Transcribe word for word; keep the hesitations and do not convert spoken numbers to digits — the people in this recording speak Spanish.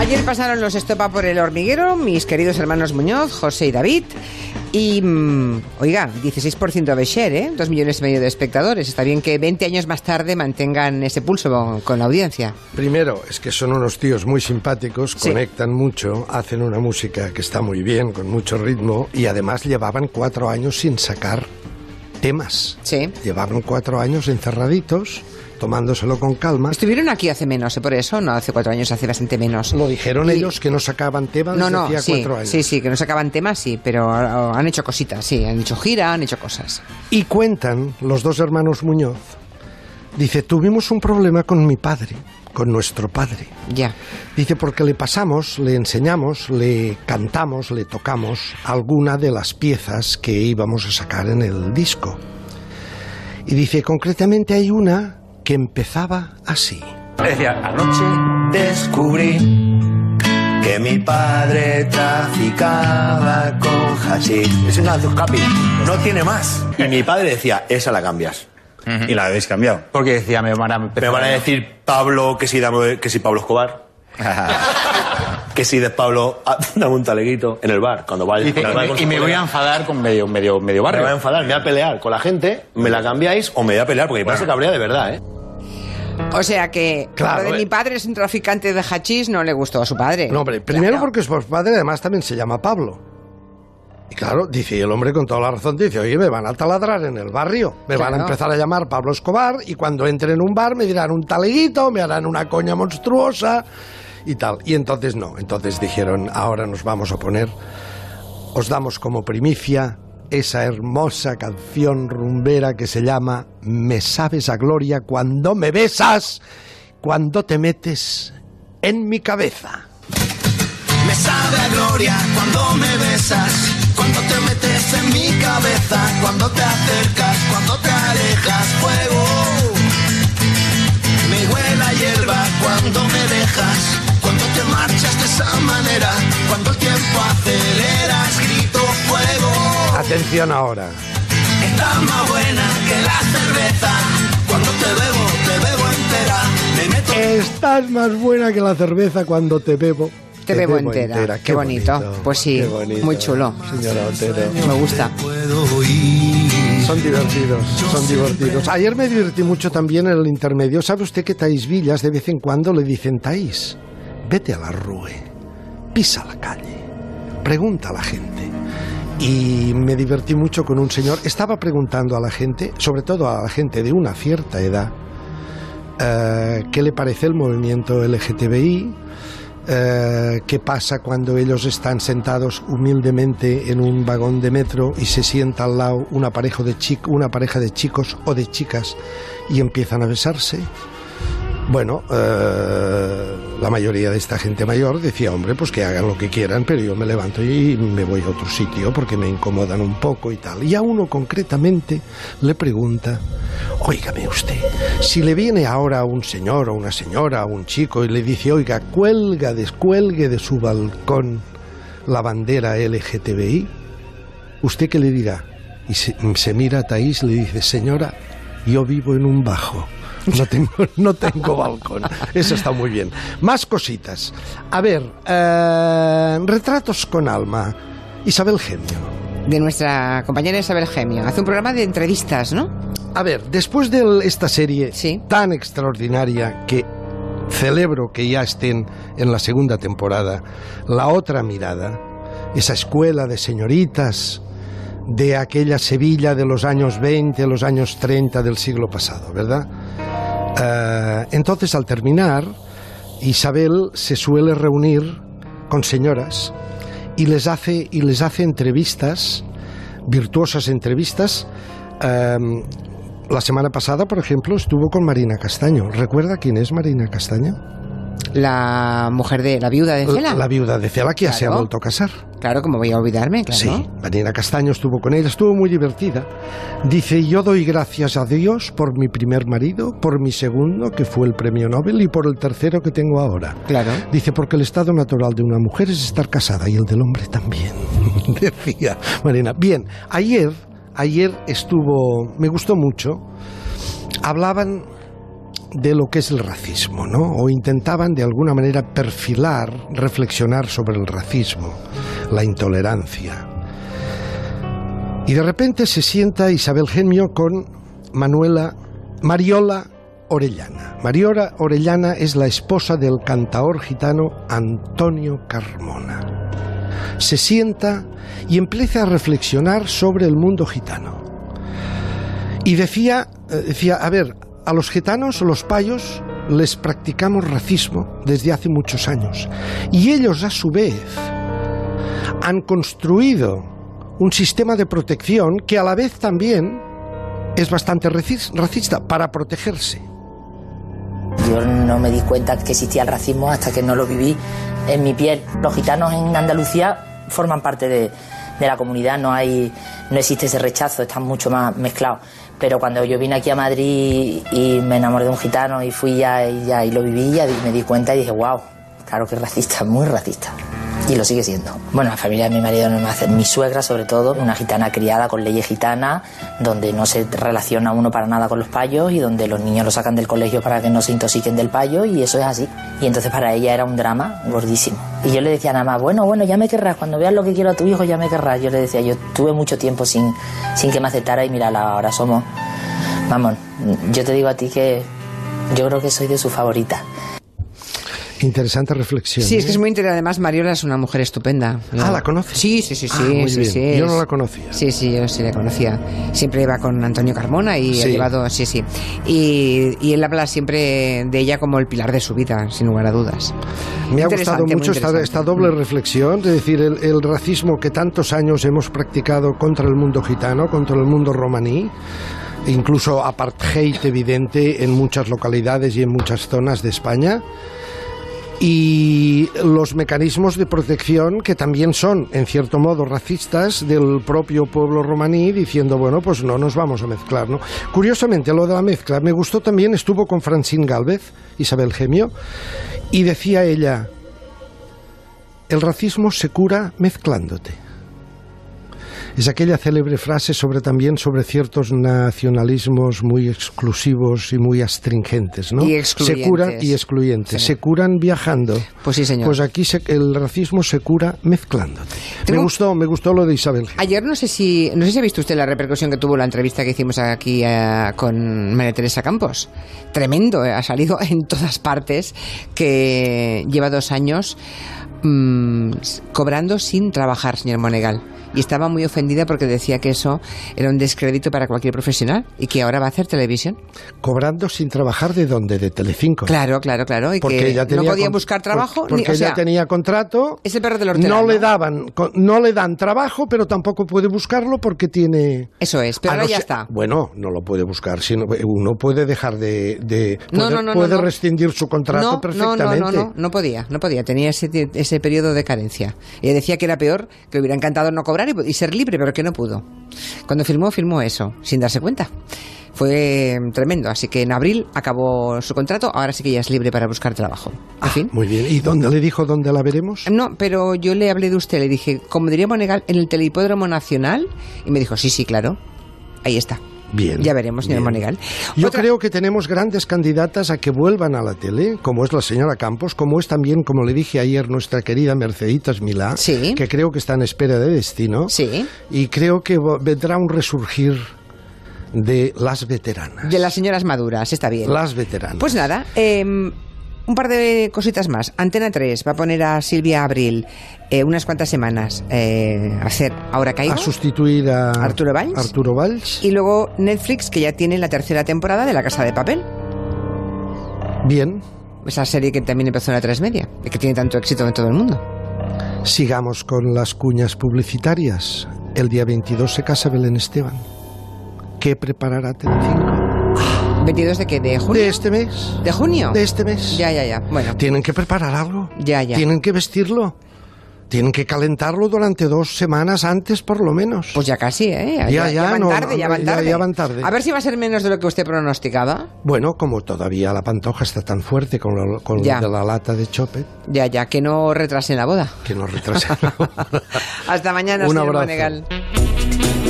Ayer pasaron los Estopa por el hormiguero, mis queridos hermanos Muñoz, José y David. Y, mmm, oiga, dieciséis por ciento de share, ¿eh? Dos millones y medio de espectadores. Está bien que veinte años más tarde mantengan ese pulso con, con la audiencia. Primero, es que son unos tíos muy simpáticos, sí. Conectan mucho, hacen una música que está muy bien, con mucho ritmo, y además llevaban cuatro años sin sacar temas. Sí. Llevaban cuatro años encerraditos, tomándoselo con calma. Estuvieron aquí hace menos, ¿eh? Por eso, no hace cuatro años, hace bastante menos. Lo dijeron y... ellos que no sacaban temas no, no, desde hacía sí, cuatro años. Sí, sí, que no sacaban temas, sí, pero han hecho cositas, sí, han hecho gira, han hecho cosas. Y cuentan los dos hermanos Muñoz, dice, tuvimos un problema con mi padre, con nuestro padre. Ya. Dice, porque le pasamos, le enseñamos, le cantamos, le tocamos alguna de las piezas que íbamos a sacar en el disco. Y dice, concretamente hay una que empezaba así. Decía, anoche descubrí que mi padre traficaba con hashish. Es una Ducapi, no tiene más. Y mi padre decía, esa la cambias. Uh-huh. Y la habéis cambiado. Porque decía, me van a empezar Me van a decir Pablo, que si, dame, que si Pablo Escobar. Que si de Pablo, ah, dame un taleguito en el bar. Cuando vaya, Dice, cuando vaya y, me, y me voy a enfadar con medio, medio, medio barrio. Me voy a enfadar, me voy a pelear con la gente, me la cambiáis o me voy a pelear, porque mi padre se cabrea de verdad, ¿eh? O sea que claro, lo de eh. mi padre es un traficante de hachís, no le gustó a su padre. No, hombre, primero claro. porque su padre además también se llama Pablo. Y claro, dice, y el hombre con toda la razón dice, oye, me van a taladrar en el barrio, me claro. van a empezar a llamar Pablo Escobar y cuando entre en un bar me dirán un taleguito, me harán una coña monstruosa y tal. Y entonces no, entonces dijeron, ahora nos vamos a poner, os damos como primicia esa hermosa canción rumbera que se llama Me sabes a gloria cuando me besas, cuando te metes en mi cabeza. Me sabe a gloria cuando me besas, cuando te metes en mi cabeza, cuando te acercas, cuando te alejas, fuego. Me huele a hierba cuando me dejas, cuando te marchas de esa manera, cuando el tiempo aceleras, grito fuego. Atención ahora. Está más buena que la cerveza, cuando te bebo, te bebo entera. Me meto... Estás más buena que la cerveza cuando te bebo. Te, te bebo, bebo entera. entera. Qué, qué bonito. bonito. Pues sí, bonito, muy chulo. Señora Otero. Me gusta. Son divertidos, son divertidos. Ayer me divertí mucho también en el intermedio. ¿Sabe usted que Taís Villas de vez en cuando le dicen, Taís, vete a la rue, pisa la calle, pregunta a la gente? Y me divertí mucho con un señor. Estaba preguntando a la gente, sobre todo a la gente de una cierta edad, eh, qué le parece el movimiento L G T B I, eh, qué pasa cuando ellos están sentados humildemente en un vagón de metro y se sienta al lado una pareja de, chic, una pareja de chicos o de chicas y empiezan a besarse. Bueno, eh, la mayoría de esta gente mayor decía, hombre, pues que hagan lo que quieran, pero yo me levanto y me voy a otro sitio porque me incomodan un poco y tal. Y a uno concretamente le pregunta, óigame usted, si le viene ahora un señor o una señora o un chico y le dice, oiga, cuelga, descuelgue de su balcón la bandera L G T B I, ¿usted qué le dirá? Y se, se mira a Taís y le dice, señora, yo vivo en un bajo. No tengo, no tengo balcón. Eso está muy bien. Más cositas. A ver, eh, retratos con alma. Isabel Gemio. De nuestra compañera Isabel Gemio. Hace un programa de entrevistas, ¿no? A ver, después de esta serie sí. tan extraordinaria que celebro que ya estén en la segunda temporada, La otra mirada, esa escuela de señoritas de aquella Sevilla de los años veinte, los años treinta del siglo pasado, ¿verdad? Uh, entonces, al terminar, Isabel se suele reunir con señoras y les hace, y les hace entrevistas, virtuosas entrevistas. Uh, la semana pasada, por ejemplo, estuvo con Marina Castaño. ¿Recuerda quién es Marina Castaño? La mujer de la viuda de Cela. La, la viuda de Cela, que claro. ya se ha vuelto a casar. Claro, como voy a olvidarme, claro. Sí, Marina Castaño estuvo con ella, estuvo muy divertida. Dice, yo doy gracias a Dios por mi primer marido, por mi segundo, que fue el premio Nobel, y por el tercero que tengo ahora. Claro. Dice, porque el estado natural de una mujer es estar casada y el del hombre también, decía Marina. Bien, ayer, ayer estuvo, me gustó mucho, hablaban de lo que es el racismo, ¿no? O intentaban de alguna manera perfilar, reflexionar sobre el racismo, la intolerancia. Y de repente se sienta Isabel Gemio con Manuela, Mariola Orellana. Mariola Orellana es la esposa del cantaor gitano Antonio Carmona. Se sienta y empieza a reflexionar sobre el mundo gitano. Y decía, decía, a ver, a los gitanos, los payos, les practicamos racismo desde hace muchos años. Y ellos, a su vez, han construido un sistema de protección que a la vez también es bastante racista para protegerse. Yo no me di cuenta que existía el racismo hasta que no lo viví en mi piel. Los gitanos en Andalucía forman parte de, de la comunidad, no hay, no existe ese rechazo, están mucho más mezclados. Pero cuando yo vine aquí a Madrid y me enamoré de un gitano y fui ya y, ya, y lo viví, ya me di cuenta y dije, wow, claro que es racista, muy racista. Y lo sigue siendo. Bueno, la familia de mi marido no me hace. Mi suegra, sobre todo, una gitana criada con leyes gitanas, donde no se relaciona uno para nada con los payos y donde los niños lo sacan del colegio para que no se intoxiquen del payo, y eso es así. Y entonces para ella era un drama gordísimo. Y yo le decía nada más, bueno, bueno, ya me querrás, cuando veas lo que quiero a tu hijo ya me querrás. Yo le decía, yo tuve mucho tiempo sin, sin que me aceptara y mira, ahora somos... Vamos, yo te digo a ti que yo creo que soy de su favorita. Interesante reflexión. Sí, ¿eh? es que es muy interesante. Además, Mariola es una mujer estupenda. Ah, ¿la conoces? Sí, sí, sí, sí. Ah, muy sí, bien. sí, yo es... no la conocía. Sí, sí, yo sí la conocía. Siempre iba con Antonio Carmona y sí. ha llevado, sí, sí. Y, y él habla siempre de ella como el pilar de su vida, sin lugar a dudas. Me ha gustado mucho esta, esta doble reflexión, es decir, el, el racismo que tantos años hemos practicado contra el mundo gitano, contra el mundo romaní, incluso apartheid evidente en muchas localidades y en muchas zonas de España. Y los mecanismos de protección que también son, en cierto modo, racistas del propio pueblo romaní, diciendo, bueno, pues no nos vamos a mezclar, ¿no? Curiosamente, lo de la mezcla, me gustó también, estuvo con Francine Gálvez, Isabel Gemio, y decía ella, el racismo se cura mezclándote. Es aquella célebre frase sobre también sobre ciertos nacionalismos muy exclusivos y muy astringentes, ¿no? Y excluyentes. Se curan y excluyentes. Sí. Se curan viajando. Pues sí, señor. Pues aquí se, el racismo se cura mezclándote. Tengo... Me gustó, me gustó lo de Isabel. Ayer no sé si no sé si ha visto usted la repercusión que tuvo la entrevista que hicimos aquí uh, con María Teresa Campos. Tremendo, eh, ha salido en todas partes que lleva dos años mmm, cobrando sin trabajar, señor Monegal. Y estaba muy ofendida porque decía que eso era un descrédito para cualquier profesional y que ahora va a hacer televisión. ¿Cobrando sin trabajar de dónde? ¿De Telecinco? Claro, claro, claro. Y porque que ella tenía no podía con, buscar trabajo. Porque, porque ni, o ella sea, tenía contrato. Es el perro del hortelano. No le daban, no le dan trabajo, pero tampoco puede buscarlo porque tiene... Eso es, pero ah, ahora no ya sé, está. Bueno, no lo puede buscar, sino uno puede dejar de... de no, puede, no, no, puede no, no. rescindir su contrato no, perfectamente. No, no, no, no, no podía, no podía. Tenía ese, ese periodo de carencia. Ella decía que era peor, que le hubiera encantado no cobrar y, y ser libre, pero que no pudo. Cuando firmó, firmó eso, sin darse cuenta. Fue tremendo, así que en abril acabó su contrato, ahora sí que ya es libre para buscar trabajo. En ah, fin. Muy bien, ¿y dónde le dijo dónde la veremos? No, pero yo le hablé de usted, le dije, como diría Monegal, en el Telehipódromo Nacional, y me dijo, sí, sí, claro, ahí está. Bien. Ya veremos, señor bien. Monegal. Yo Otra... creo que tenemos grandes candidatas a que vuelvan a la tele, como es la señora Campos, como es también, como le dije ayer, nuestra querida Merceditas Milá, sí. que creo que está en espera de destino. Sí. Y creo que vendrá un resurgir de las veteranas. De las señoras maduras, está bien. Las veteranas. Pues nada, eh, un par de cositas más. Antena tres va a poner a Silvia Abril eh, unas cuantas semanas eh, a hacer Ahora Caigo. A sustituir a Arturo Valls. Arturo Valls. Y luego Netflix, que ya tiene la tercera temporada de La Casa de Papel. Bien. Esa serie que también empezó en la tres media y que tiene tanto éxito en todo el mundo. Sigamos con las cuñas publicitarias. El día veintidós se casa Belén Esteban. ¿Qué preparará Telecinco? ¿veintidós de qué? ¿De junio? De este mes. ¿De junio? De este mes. Ya, ya, ya. Bueno. Tienen que preparar algo. Ya, ya. Tienen que vestirlo. Tienen que calentarlo durante dos semanas antes, por lo menos. Pues ya casi, ¿eh? Ya, ya, ya, ya van no, tarde, ya van tarde. Ya, ya van tarde. A ver si va a ser menos de lo que usted pronosticaba. Bueno, como todavía la Pantoja está tan fuerte con lo, con lo de la lata de Chopet. Ya, ya, que no retrasen la boda. Que no retrasen la boda. Hasta mañana, Un señor abrazo. Monegal.